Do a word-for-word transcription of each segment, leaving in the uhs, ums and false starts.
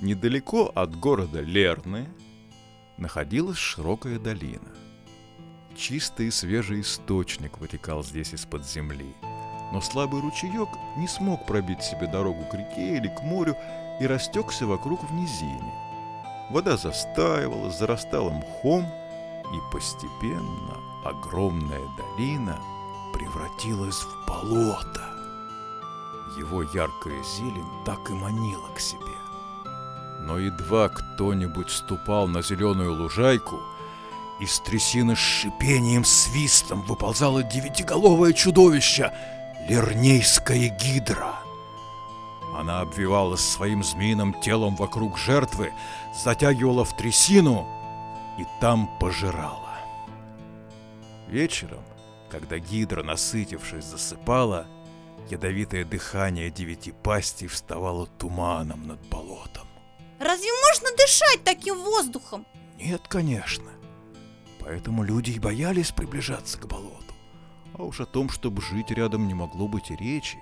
Недалеко от города Лерны находилась широкая долина. Чистый и свежий источник вытекал здесь из-под земли, но слабый ручеек не смог пробить себе дорогу к реке или к морю и растекся вокруг в низине. Вода застаивала, зарастала мхом, и постепенно огромная долина превратилась в болото. Его яркая зелень так и манила к себе. Но едва кто-нибудь ступал на зеленую лужайку, из трясины с шипением, свистом выползало девятиголовое чудовище — Лернейская гидра. Она обвивалась своим змеиным телом вокруг жертвы, затягивала в трясину и там пожирала. Вечером, когда гидра, насытившись, засыпала, ядовитое дыхание девяти пастей вставало туманом над болотом. Разве можно дышать таким воздухом? Нет, конечно. Поэтому люди и боялись приближаться к болоту. А уж о том, чтобы жить рядом, не могло быть и речи.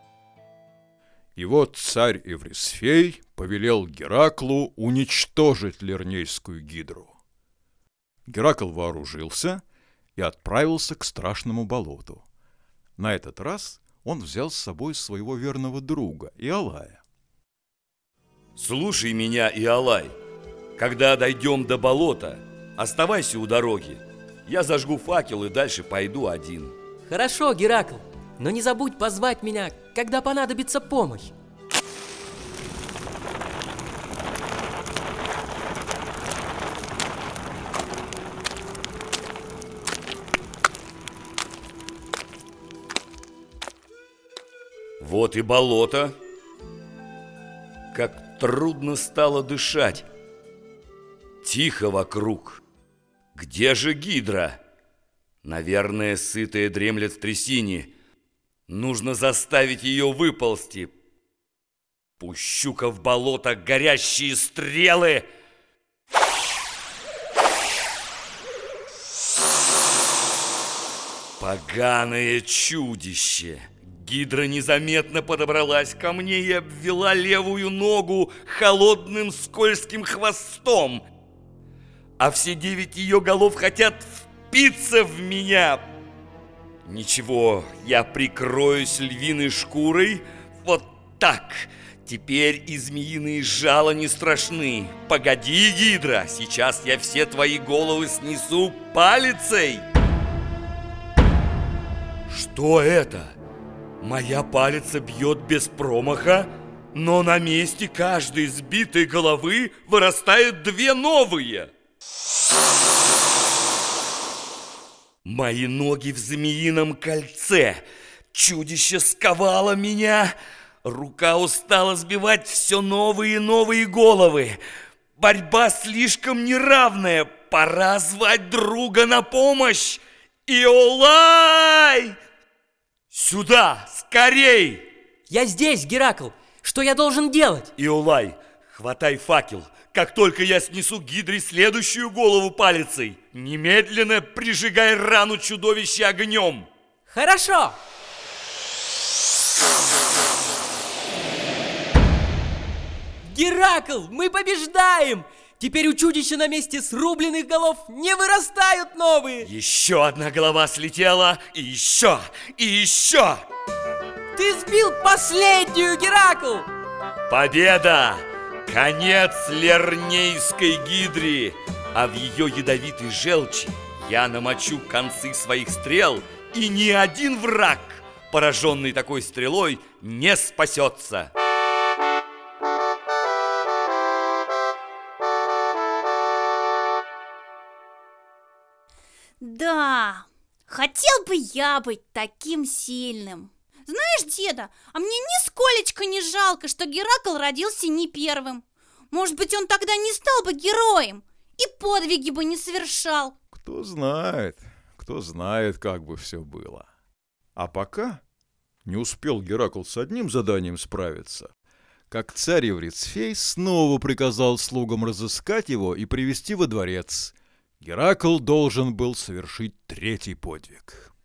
И вот царь Эврисфей повелел Гераклу уничтожить Лернейскую гидру. Геракл вооружился и отправился к страшному болоту. На этот раз он взял с собой своего верного друга Иолая. Слушай меня, Иолай. Когда дойдем до болота, оставайся у дороги. Я зажгу факел и дальше пойду один. Хорошо, Геракл, но не забудь позвать меня, когда понадобится помощь. Вот и болото. Как трудно стало дышать. Тихо вокруг. Где же гидра? Наверное, сытая дремлет в трясине. Нужно заставить ее выползти. Пущу-ка в болото горящие стрелы. Поганое чудище! Гидра незаметно подобралась ко мне и обвела левую ногу холодным скользким хвостом. А все девять ее голов хотят впиться в меня. Ничего, я прикроюсь львиной шкурой. Вот так. Теперь и змеиные жало не страшны. Погоди, Гидра, сейчас я все твои головы снесу палицей. Что это? Моя палица бьет без промаха, но на месте каждой сбитой головы вырастают две новые. Мои ноги в змеином кольце. Чудище сковало меня. Рука устала сбивать все новые и новые головы. Борьба слишком неравная. Пора звать друга на помощь. Иолай! Сюда, скорей! Я здесь, Геракл. Что я должен делать? Иолай, хватай факел. Как только я снесу гидре следующую голову палицей, немедленно прижигай рану чудовища огнем. Хорошо. Геракл, мы побеждаем! Теперь у чудища на месте срубленных голов не вырастают новые. Еще одна голова слетела, и еще, и еще. Ты сбил последнюю, Геракл! Победа! Конец Лернейской гидре! А в ее ядовитой желчи я намочу концы своих стрел, и ни один враг, пораженный такой стрелой, не спасется. Да, хотел бы я быть таким сильным. Знаешь, деда, а мне нисколечко не жалко, что Геракл родился не первым. Может быть, он тогда не стал бы героем и подвиги бы не совершал. Кто знает, кто знает, как бы все было. А пока не успел Геракл с одним заданием справиться, как царь Эврисфей снова приказал слугам разыскать его и привести во дворец. Геракл должен был совершить третий подвиг.